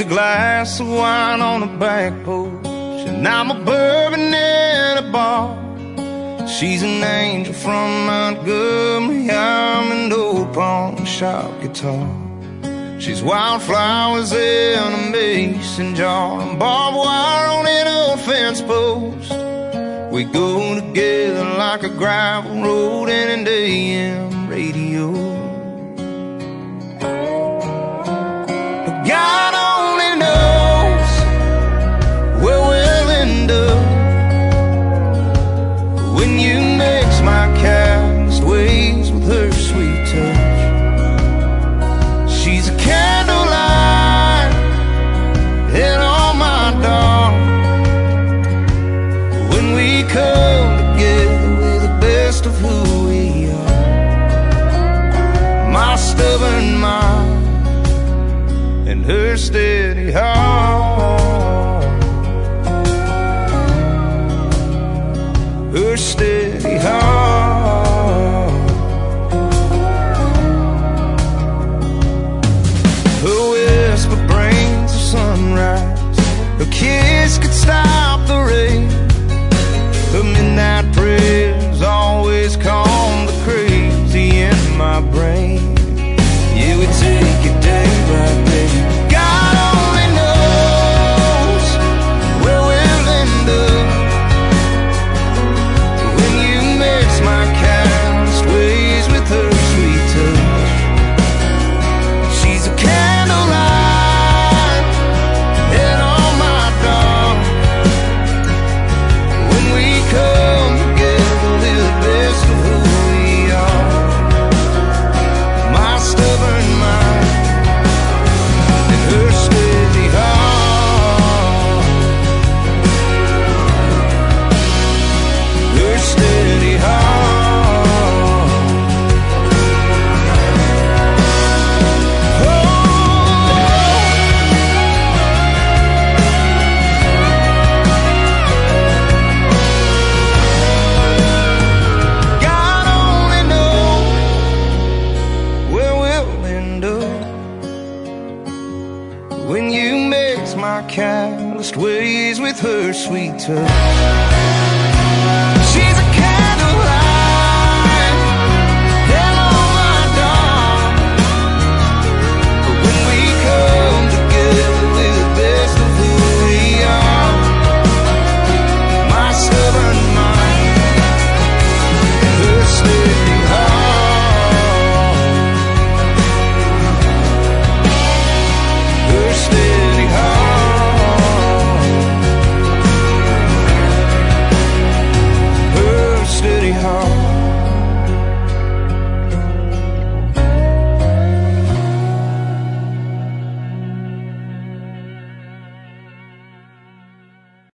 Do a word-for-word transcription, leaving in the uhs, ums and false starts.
She's a glass of wine on the back porch, and I'm a bourbon in a bar. She's an angel from Montgomery, I'm an old pawn shop guitar. She's wildflowers in a mason jar, and barbed wire on an old fence post. We go together like a gravel road and an A M radio. But God only knows where we'll end up when you mix my calloused ways with her sweet touch. She's a candlelight in all my dark. When we come together, we're the best of who we are. My stubborn mind and her steady heart. Her steady heart. Her whisper brings the sunrise. Her kiss could stop the rain. Her midnight prayers always calm the crazy in my brain. Yeah, we take it day by day. God only knows where we'll end up when you mix my calloused ways with her sweet touch. She's a candlelight in all my dark. When we come together, we're the best of who we are. My stubborn mind and her steady heart. Her steady heart. Oh, God only knows where we'll end up when you mix my calloused ways with her sweet touch.